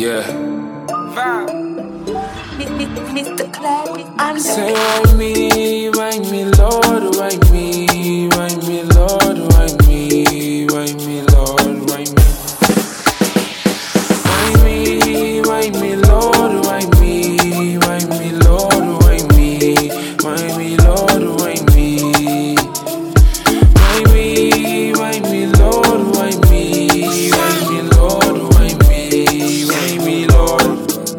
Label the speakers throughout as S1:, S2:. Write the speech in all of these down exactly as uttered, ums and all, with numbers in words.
S1: Yeah.
S2: Mister Clarity, I'm
S1: Say why me, why me, Lord, why me, why me, Lord, why me, why me, Lord, why me, why me, why me, Lord, why me, why me, Lord, why me, why me, Lord, why me, why me, why me, Lord, why me, why me, Lord, why me, why me, Lord.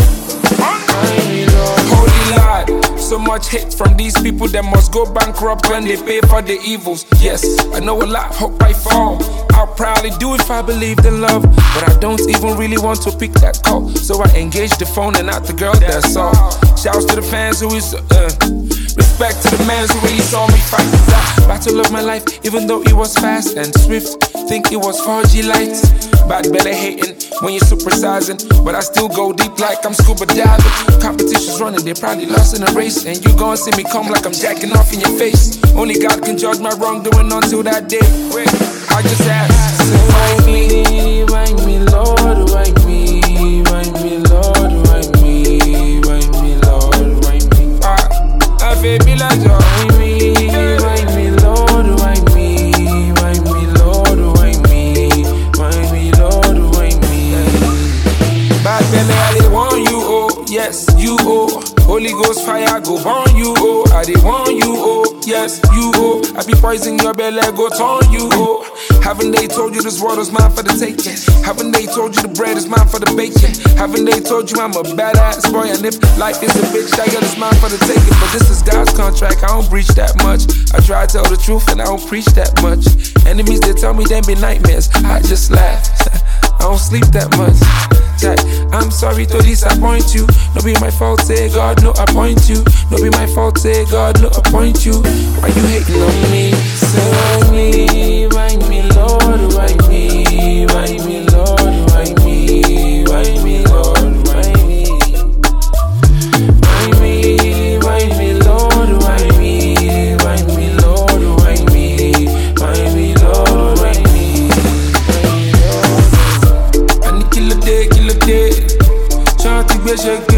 S1: So much hate from these people that must go bankrupt when they pay for the evils. Yes, I know a lot, hope I fall. I'll probably do if I believed in love, but I don't even really want to pick that call. So I engage the phone and not the girl, that's all. Shouts to the fans who is, uh, respect to the man who really saw me fight. Battle of my life, even though it was fast and swift. Think it was four G lights. Bad belly hating when you're supersizing, but I still go deep like I'm scuba diving. Competition's running, they probably lost in a race, and you gon' see me come like I'm jacking off in your face. Only God can judge my wrongdoing until that day. Wait, I just ask, say why me, why me, Lord, why me, why me, Lord, why me, why me, Lord, why me. Ah, I feel me like why me, why me, Lord, why me, why me, Lord, why me, why me, Lord, why me. Bad belly, I dey want you, oh, yes, you, oh. Holy Ghost fire go burn you, oh. I dey want you, oh, yes, you, oh. I be poisoning your belly, go turn you, oh. Haven't they told you this world is mine for the taking? Haven't they told you the bread is mine for the baking? Haven't they told you I'm a badass boy? And if life is a bitch, that girl is mine for the taking. But this is God's contract, I don't breach that much. I try to tell the truth and I don't preach that much. Enemies, they tell me they be nightmares, I just laugh. I don't sleep that much. I'm sorry to disappoint you. No be my fault, say God, no appoint you. No be my fault, say God, no appoint you. Why you hating on me? Say why me, why me, Lord, why me, why me, Lord, why me, why me, Lord, why me, why me, why me, Lord, why me, why me, Lord, why me, why me, Lord, why me, I need kill a day, kill a day. Shawty be shake.